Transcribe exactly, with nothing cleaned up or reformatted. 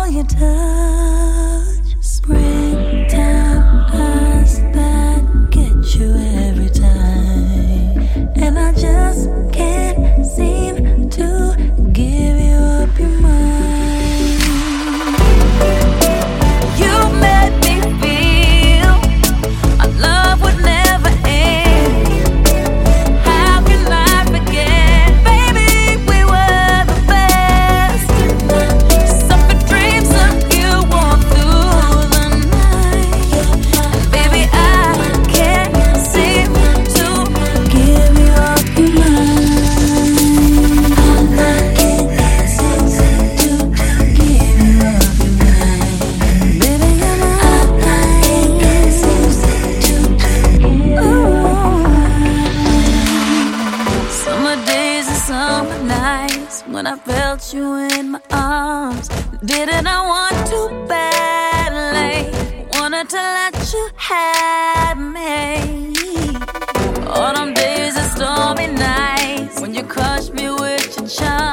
your touch. Springtime eyes that get you every time. And I just can't seem to give you up your mind. You made me feel our love would never end. How can I forget? Baby, we were the best. Suffer dreams of you all through the night. And baby, I can't seem to give you up your mind. I can't seem to give you up your mind. Baby, you're my I can't seem to. Ooh. Summer days and summer nights when I felt you in my arms. Didn't I want to badly? Wanted to let you have me. Autumn days and stormy nights when you crushed me with your charm.